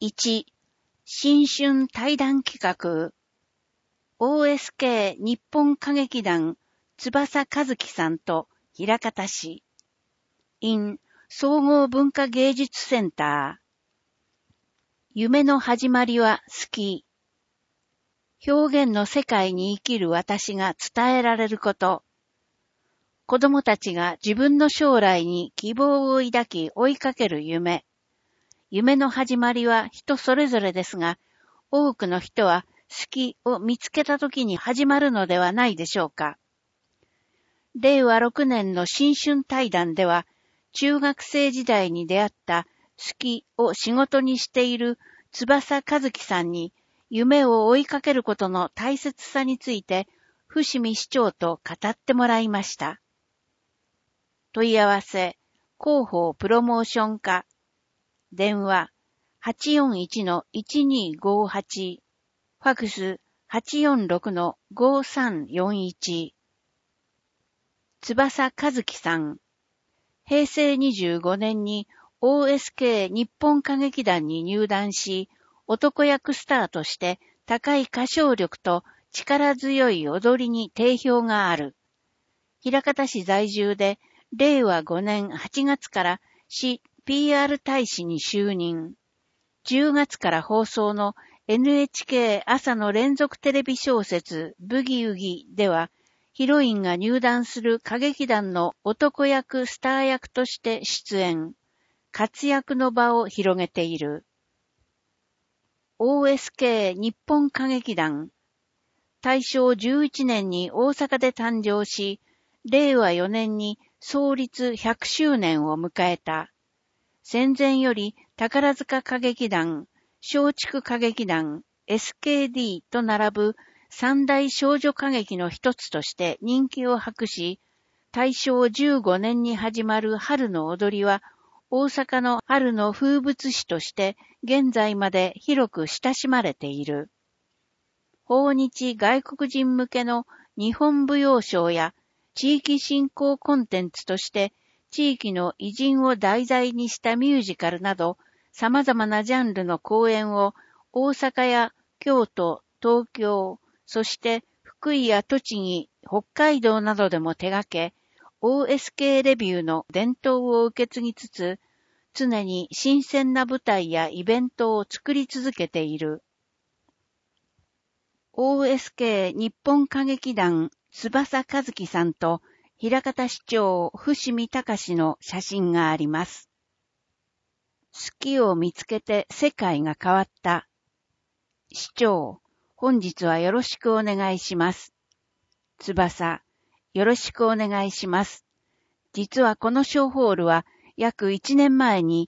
1、新春対談企画、OSK 日本歌劇団翼和樹さんと枚方市、in 総合文化芸術センター。夢の始まりは好き。表現の世界に生きる私が伝えられること。子供たちが自分の将来に希望を抱き追いかける夢。夢の始まりは人それぞれですが、多くの人は好きを見つけた時に始まるのではないでしょうか。令和6年の新春対談では、中学生時代に出会った好きを仕事にしている翼和樹さんに夢を追いかけることの大切さについて伏見市長と語ってもらいました。問い合わせ、広報プロモーション課、電話 841-1258、ファクス 846-5341。翼和樹さん、平成25年に OSK 日本歌劇団に入団し、男役スターとして高い歌唱力と力強い踊りに定評がある。枚方市在住で、令和5年8月から市 PR 大使に就任。10月から放送の NHK 朝の連続テレビ小説ブギウギでは、ヒロインが入団する歌劇団の男役スター役として出演。活躍の場を広げている。OSK 日本歌劇団。大正11年に大阪で誕生し、令和4年に創立100周年を迎えた。戦前より宝塚歌劇団、松竹歌劇団、SKD と並ぶ三大少女歌劇の一つとして人気を博し、大正15年に始まる春の踊りは、大阪の春の風物詩として現在まで広く親しまれている。訪日外国人向けの日本舞踊賞や地域振興コンテンツとして地域の偉人を題材にしたミュージカルなど様々なジャンルの公演を大阪や京都、東京、そして福井や栃木、北海道などでも手掛け、OSK レビューの伝統を受け継ぎつつ、常に新鮮な舞台やイベントを作り続けている。OSK 日本歌劇団翼和樹さんと枚方市長伏見隆の写真があります。好きを見つけて世界が変わった。市長、本日はよろしくお願いします。翼、よろしくお願いします。実はこの小ホールは約1年前に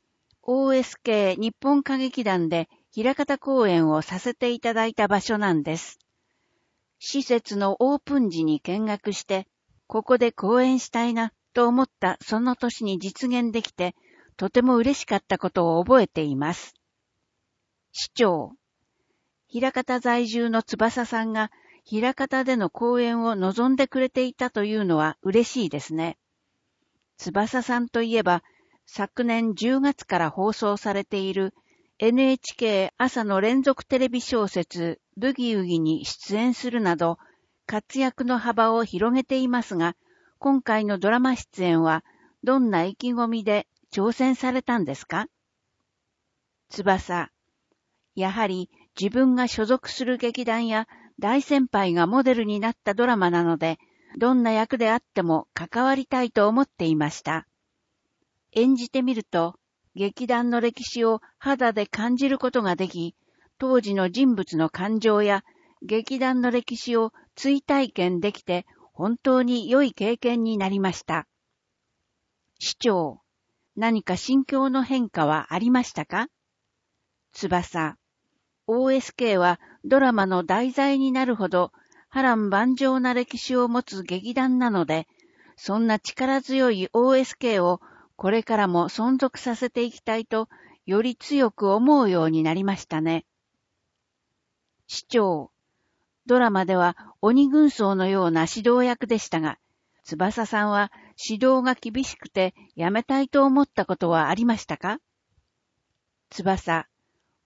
OSK 日本歌劇団で枚方公演をさせていただいた場所なんです。施設のオープン時に見学して、ここで公演したいなと思ったその年に実現できて、とても嬉しかったことを覚えています。市長、枚方在住の翼さんが枚方での公演を望んでくれていたというのは嬉しいですね。翼さんといえば、昨年10月から放送されている NHK 朝の連続テレビ小説ブギウギに出演するなど活躍の幅を広げていますが、今回のドラマ出演はどんな意気込みで挑戦されたんですか？翼、やはり自分が所属する劇団や大先輩がモデルになったドラマなので、どんな役であっても関わりたいと思っていました。演じてみると、劇団の歴史を肌で感じることができ、当時の人物の感情や劇団の歴史を追体験できて、本当に良い経験になりました。市長、何か心境の変化はありましたか？翼、OSK はドラマの題材になるほど波乱万丈な歴史を持つ劇団なので、そんな力強い OSK をこれからも存続させていきたいと、より強く思うようになりましたね。市長、ドラマでは鬼軍曹のような指導役でしたが、翼さんは指導が厳しくてやめたいと思ったことはありましたか？翼、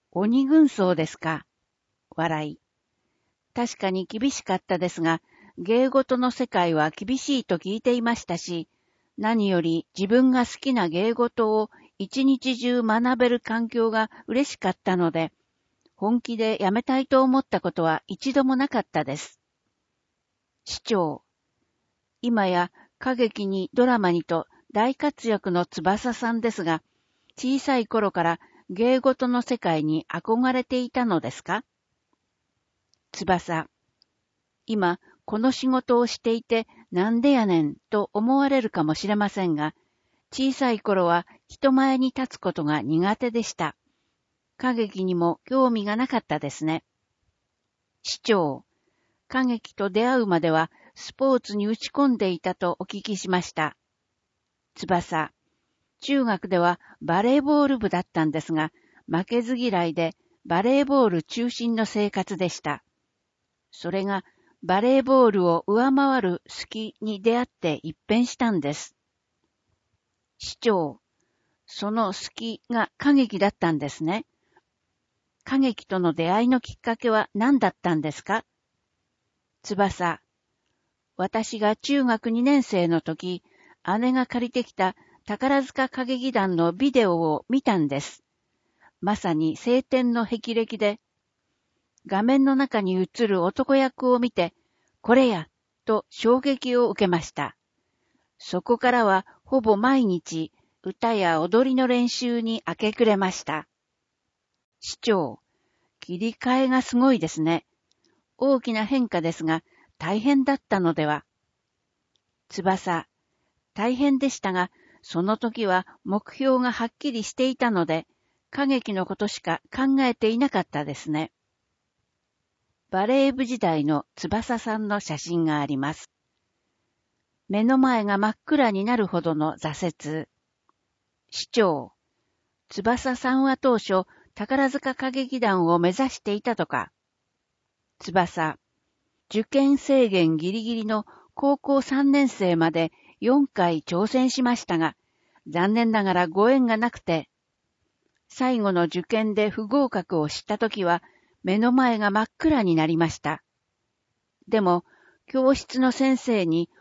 鬼軍曹ですか。笑い。確かに厳しかったですが、芸事の世界は厳しいと聞いていましたし、何より自分が好きな芸事を一日中学べる環境が嬉しかったので、本気でやめたいと思ったことは一度もなかったです。市長。今や歌劇にドラマにと大活躍の翼さんですが、小さい頃から芸事の世界に憧れていたのですか？翼。今、この仕事をしていてなんでやねんと思われるかもしれませんが、小さい頃は人前に立つことが苦手でした。歌劇にも興味がなかったですね。市長。歌劇と出会うまではスポーツに打ち込んでいたとお聞きしました。翼。中学ではバレーボール部だったんですが、負けず嫌いでバレーボール中心の生活でした。それがバレーボールを上回る好きに出会って一変したんです。市長。その好きが歌劇だったんですね。歌劇との出会いのきっかけは何だったんですか？翼。私が中学2年生の時、姉が借りてきた宝塚歌劇団のビデオを見たんです。まさに青天の霹靂で、画面の中に映る男役を見て、これや、と衝撃を受けました。そこからはほぼ毎日、歌や踊りの練習に明け暮れました。市長、切り替えがすごいですね。大きな変化ですが、大変だったのでは。翼、大変でしたが、その時は目標がはっきりしていたので、歌劇のことしか考えていなかったですね。バレー部時代の翼さんの写真があります。目の前が真っ暗になるほどの挫折。市長、翼さんは当初、宝塚歌劇団を目指していたとか。翼、受験制限ギリギリの高校3年生まで4回挑戦しましたが、残念ながらご縁がなくて、最後の受験で不合格を知ったときは、目の前が真っ暗になりました。でも、教室の先生に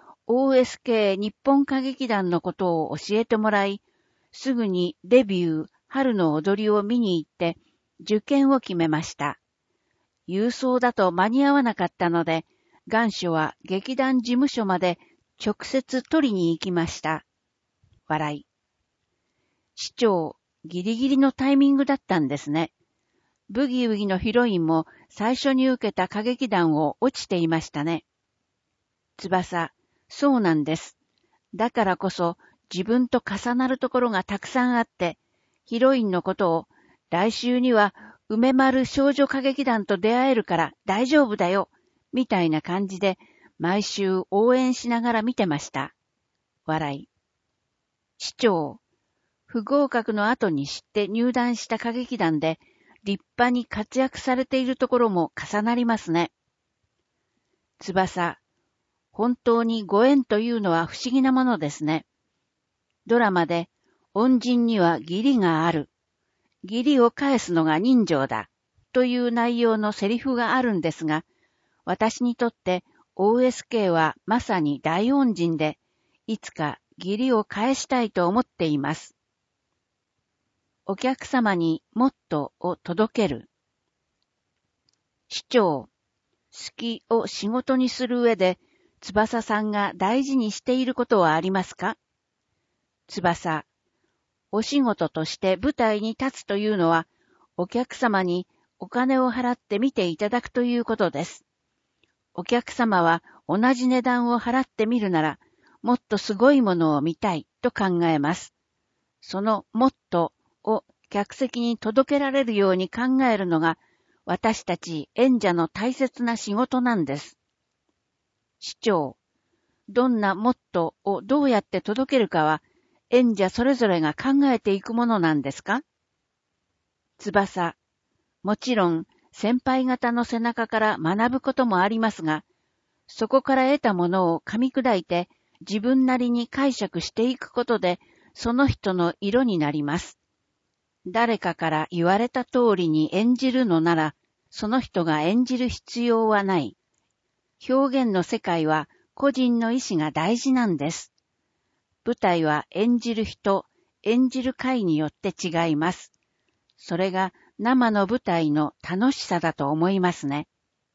OSK 日本歌劇団のことを教えてもらい、すぐにデビュー、春の踊りを見に行って、受験を決めました。郵送だと間に合わなかったので、願書は劇団事務所まで直接取りに行きました。笑い。市長、ギリギリのタイミングだったんですね。ブギウギのヒロインも最初に受けた歌劇団を落ちていましたね。翼、そうなんです。だからこそ自分と重なるところがたくさんあって、ヒロインのことを来週には梅丸少女歌劇団と出会えるから大丈夫だよ、みたいな感じで毎週応援しながら見てました。笑い。市長、不合格の後に知って入団した歌劇団で立派に活躍されているところも重なりますね。翼、本当にご縁というのは不思議なものですね。ドラマで恩人には義理がある。義理を返すのが人情だ。という内容のセリフがあるんですが、私にとって OSK はまさに大恩人で、いつか義理を返したいと思っています。お客様にもっとを届ける。市長、好きを仕事にする上で、翼さんが大事にしていることはありますか？翼、お仕事として舞台に立つというのは、お客様にお金を払って見ていただくということです。お客様は同じ値段を払ってみるなら、もっとすごいものを見たいと考えます。そのもっとを客席に届けられるように考えるのが、私たち演者の大切な仕事なんです。市長、どんなもっとをどうやって届けるかは、演者それぞれが考えていくものなんですか？翼、もちろん先輩方の背中から学ぶこともありますが、そこから得たものを噛み砕いて自分なりに解釈していくことで、その人の色になります。 誰かから言われた通りに演じるのなら、その人が演じる必要はない。表現の世界は個人の意志が大事なんです。舞台は演じる人、演じる回によって違います。それが生の舞台の楽しさだと思いますね。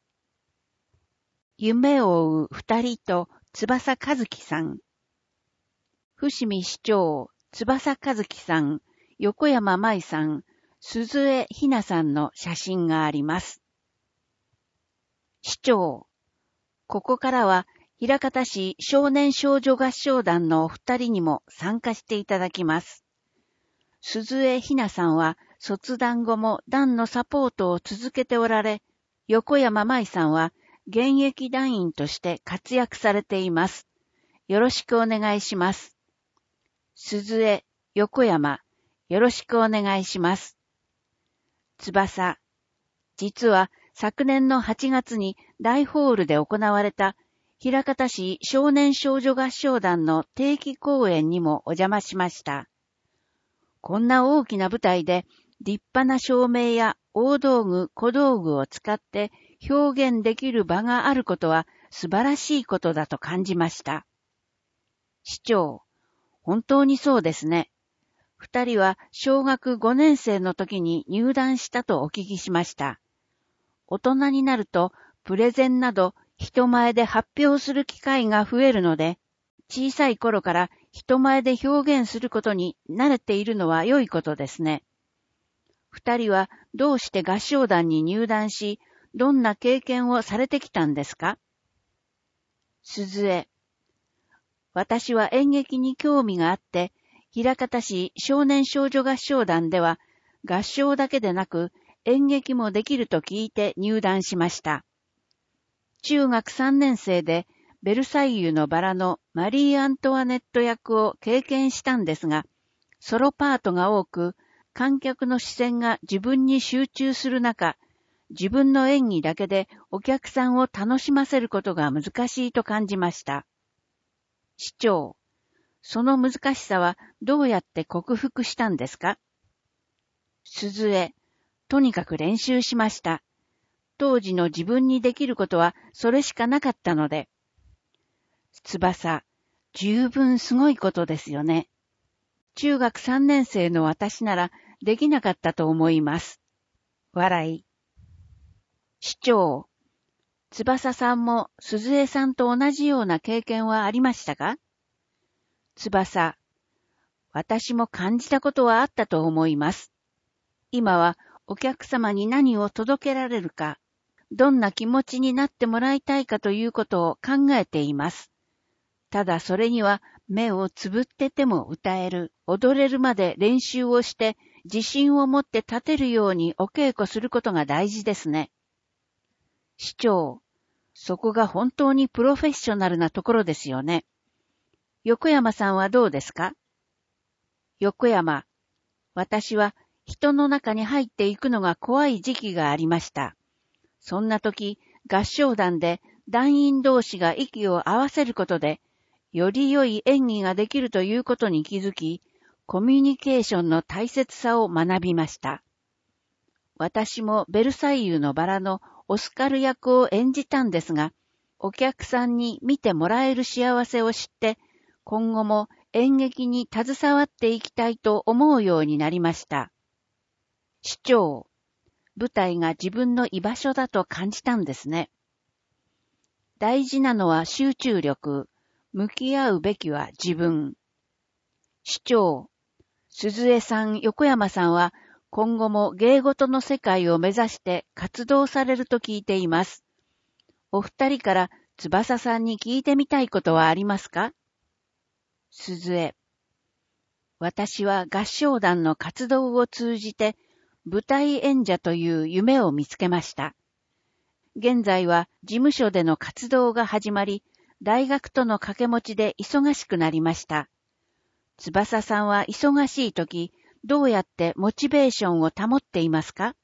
夢を追う二人と翼和樹さん。伏見市長、翼和樹さん、横山舞さん、鈴江ひなさんの写真があります。市長、ここからは枚方市少年少女合唱団のお二人にも参加していただきます。鈴江ひなさんは卒団後も団のサポートを続けておられ、横山舞さんは現役団員として活躍されています。よろしくお願いします。鈴江、横山、よろしくお願いします。翼、実は昨年の8月に大ホールで行われた枚方市少年少女合唱団の定期公演にもお邪魔しました。こんな大きな舞台で立派な照明や大道具、小道具を使って表現できる場があることは素晴らしいことだと感じました。市長、本当にそうですね。二人は小学5年生の時に入団したとお聞きしました。大人になるとプレゼンなど人前で発表する機会が増えるので、小さい頃から人前で表現することに慣れているのは良いことですね。二人はどうして合唱団に入団し、どんな経験をされてきたんですか？鈴江、私は演劇に興味があって、枚方市少年少女合唱団では合唱だけでなく演劇もできると聞いて入団しました。中学3年生でベルサイユのバラのマリー・アントワネット役を経験したんですが、ソロパートが多く、観客の視線が自分に集中する中、自分の演技だけでお客さんを楽しませることが難しいと感じました。市長、その難しさはどうやって克服したんですか？鈴江、とにかく練習しました。当時の自分にできることはそれしかなかったので。翼、十分すごいことですよね。中学3年生の私ならできなかったと思います。笑い。市長、翼さんも鈴江さんと同じような経験はありましたか？翼、私も感じたことはあったと思います。今はお客様に何を届けられるか、どんな気持ちになってもらいたいかということを考えています。ただそれには目をつぶってても歌える、踊れるまで練習をして自信を持って立てるようにお稽古することが大事ですね。市長、そこが本当にプロフェッショナルなところですよね。横山さんはどうですか？横山、私は人の中に入っていくのが怖い時期がありました。そんな時、合唱団で団員同士が息を合わせることで、より良い演技ができるということに気づき、コミュニケーションの大切さを学びました。私もベルサイユのバラのオスカル役を演じたんですが、お客さんに見てもらえる幸せを知って、今後も演劇に携わっていきたいと思うようになりました。市長、舞台が自分の居場所だと感じたんですね。大事なのは集中力、向き合うべきは自分。市長、鈴江さん、横山さんは今後も芸事の世界を目指して活動されると聞いています。お二人から翼さんに聞いてみたいことはありますか？鈴江、私は合唱団の活動を通じて舞台演者という夢を見つけました。現在は事務所での活動が始まり、大学との掛け持ちで忙しくなりました。翼さんは忙しいとき、どうやってモチベーションを保っていますか？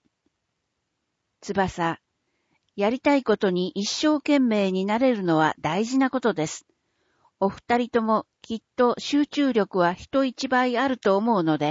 翼、やりたいことに一生懸命になれるのは大事なことです。お二人ともきっと集中力は人一倍あると思うので、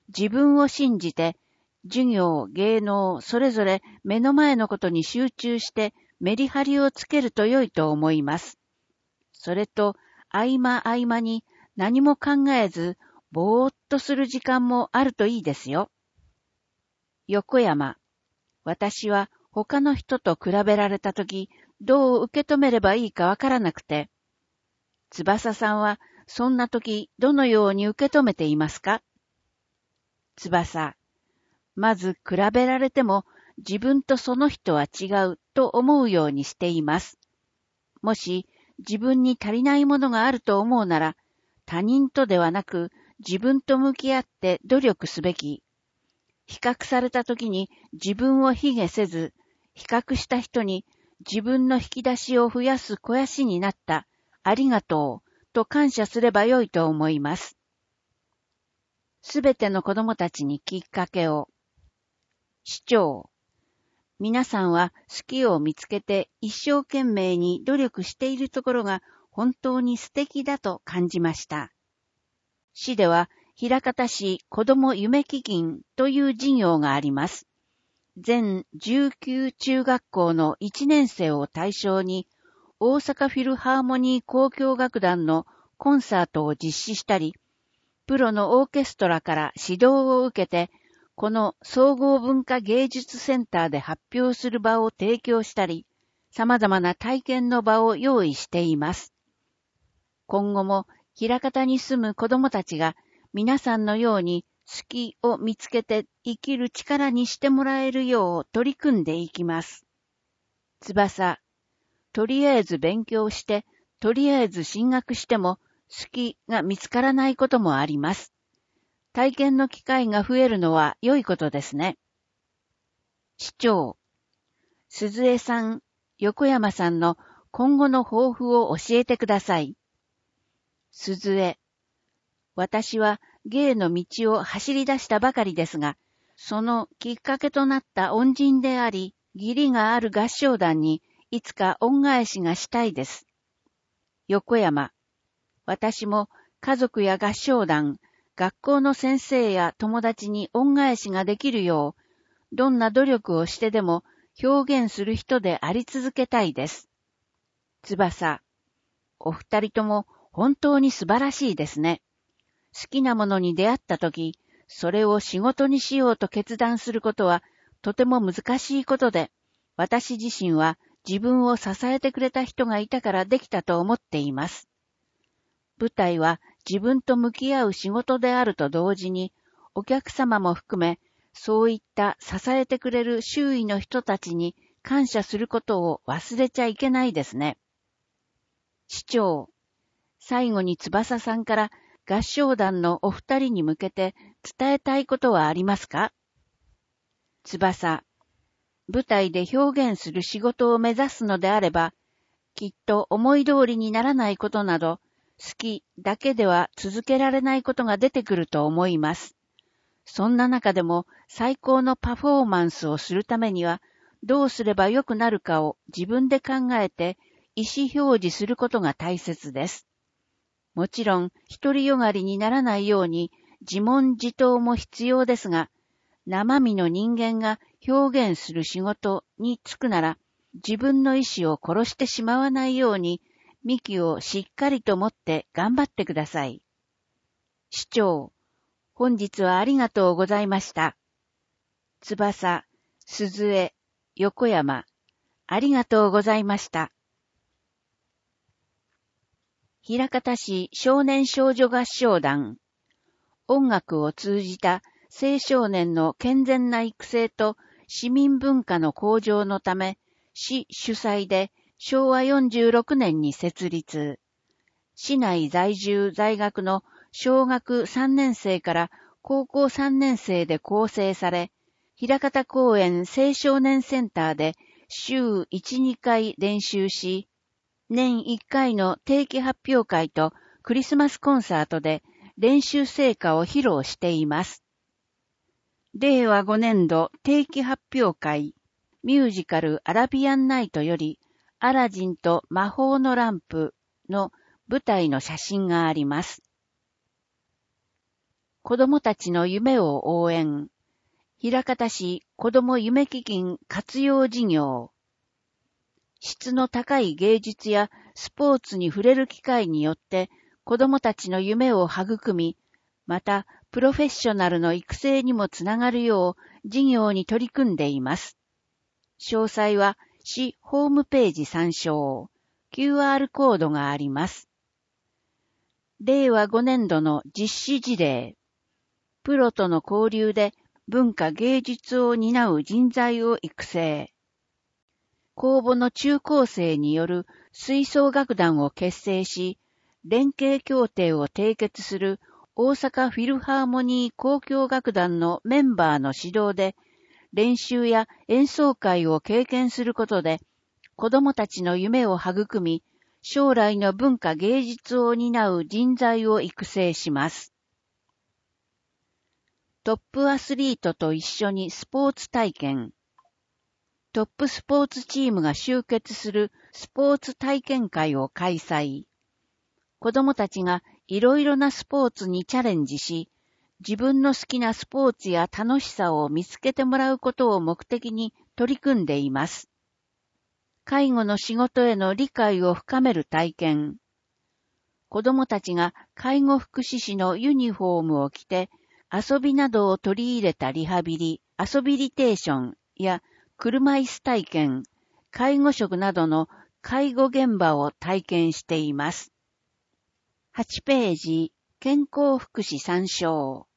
自分を信じて、授業、芸能、それぞれ目の前のことに集中してメリハリをつけると良いと思います。それと、合間合間に何も考えず、ぼーっとする時間もあるといいですよ。横山、私は他の人と比べられたとき、どう受け止めればいいかわからなくて。翼さんはそんなときどのように受け止めていますか？翼、まず比べられても自分とその人は違うと思うようにしています。もし自分に足りないものがあると思うなら、他人とではなく自分と向き合って努力すべき。比較されたときに自分を卑下せず、比較した人に自分の引き出しを増やす肥やしになった、ありがとう、と感謝すればよいと思います。すべての子供たちにきっかけを。市長、皆さんは好きを見つけて一生懸命に努力しているところが本当に素敵だと感じました。市では、枚方市子ども夢基金という事業があります。全19中学校の1年生を対象に、大阪フィルハーモニー交響楽団のコンサートを実施したり、プロのオーケストラから指導を受けて、この総合文化芸術センターで発表する場を提供したり、様々な体験の場を用意しています。今後も、枚方に住む子どもたちが皆さんのように好きを見つけて生きる力にしてもらえるよう取り組んでいきます。翼、とりあえず勉強して、とりあえず進学しても好きが見つからないこともあります。体験の機会が増えるのは良いことですね。市長、鈴江さん、横山さんの今後の抱負を教えてください。鈴江、私は芸の道を走り出したばかりですが、そのきっかけとなった恩人であり、義理がある合唱団にいつか恩返しがしたいです。横山、私も家族や合唱団、学校の先生や友達に恩返しができるよう、どんな努力をしてでも表現する人であり続けたいです。翼、お二人とも本当に素晴らしいですね。好きなものに出会ったとき、それを仕事にしようと決断することはとても難しいことで、私自身は自分を支えてくれた人がいたからできたと思っています。舞台は自分と向き合う仕事であると同時に、お客様も含め、そういった支えてくれる周囲の人たちに感謝することを忘れちゃいけないですね。市長、最後に翼さんから合唱団のお二人に向けて伝えたいことはありますか？翼、舞台で表現する仕事を目指すのであれば、きっと思い通りにならないことなど、好きだけでは続けられないことが出てくると思います。そんな中でも最高のパフォーマンスをするためには、どうすれば良くなるかを自分で考えて意思表示することが大切です。もちろん、独りよがりにならないように自問自答も必要ですが、生身の人間が表現する仕事に就くなら、自分の意志を殺してしまわないように、幹をしっかりと持って頑張ってください。市長、本日はありがとうございました。翼、鈴江、横山、ありがとうございました。枚方市少年少女合唱団、音楽を通じた青少年の健全な育成と市民文化の向上のため、市主催で昭和46年に設立。市内在住在学の小学3年生から高校3年生で構成され、枚方公園青少年センターで週1、2回練習し、年1回の定期発表会とクリスマスコンサートで練習成果を披露しています。令和5年度定期発表会、ミュージカルアラビアンナイトより、アラジンと魔法のランプの舞台の写真があります。 子供たちの夢を応援。枚方市子ども夢基金活用事業。質の高い芸術やスポーツに触れる機会によって子どもたちの夢を育み、またプロフェッショナルの育成にもつながるよう事業に取り組んでいます。詳細は市ホームページ参照。QR コードがあります。令和5年度の実施事例。プロとの交流で文化芸術を担う人材を育成。公募の中高生による吹奏楽団を結成し、連携協定を締結する大阪フィルハーモニー交響楽団のメンバーの指導で、練習や演奏会を経験することで、子どもたちの夢を育み、将来の文化芸術を担う人材を育成します。トップアスリートと一緒にスポーツ体験。トップスポーツチームが集結するスポーツ体験会を開催。子どもたちがいろいろなスポーツにチャレンジし、自分の好きなスポーツや楽しさを見つけてもらうことを目的に取り組んでいます。介護の仕事への理解を深める体験。子どもたちが介護福祉士のユニフォームを着て、遊びなどを取り入れたリハビリ、アソビリテーションや車椅子体験、介護職などの介護現場を体験しています。8ページ、健康福祉参照。